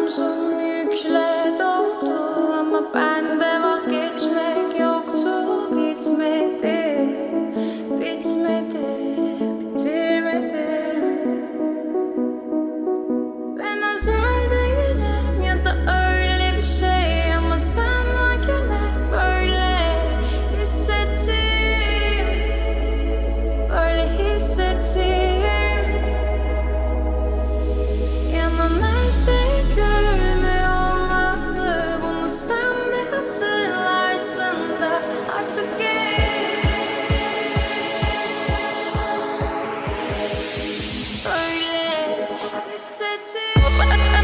omzum yükle doldu ama bende vazgeçmek yoktu. Bitmedi, bitmedi, bitirmedim. Ben özel değilim ya da öyle bir şey ama sen varken hep böyle hissettim, böyle hissettim. Yanan her şey görülmüyor olmalı. Bunu sen de hatırlarsın da artık böyle hissettim.